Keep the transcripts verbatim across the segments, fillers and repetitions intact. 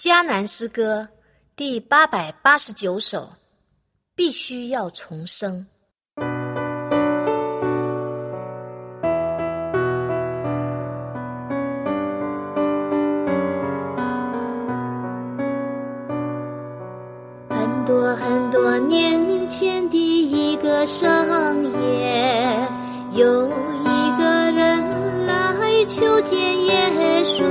迦南诗歌第八百八十九首，必须要重生。 很多很多年前的一个深夜，有一个人来求见耶稣。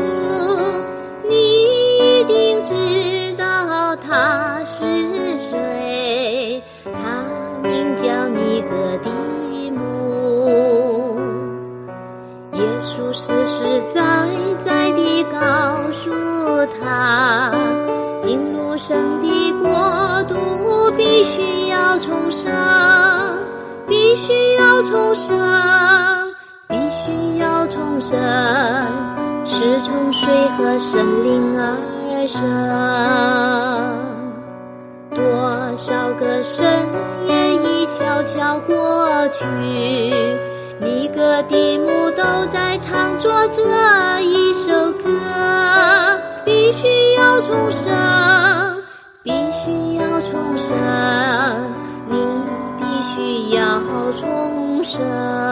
你一定知道他是谁，他名叫尼哥底母。耶稣实实在在地告诉他，进入神的国度必须要重生，必须要重生，必须要重生，是从水和圣灵而生。多少个深夜已悄悄过去，尼哥底母都在唱着这一首歌，必须要重生，必须要重生，你必须要重生。